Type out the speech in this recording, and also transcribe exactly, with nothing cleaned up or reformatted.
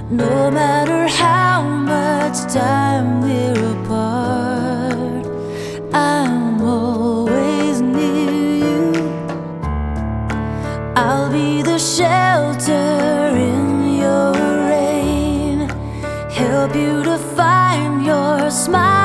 No matter how much time we're apart, I'm always near you. I'll be the shelter in your rain, help you to find your smile.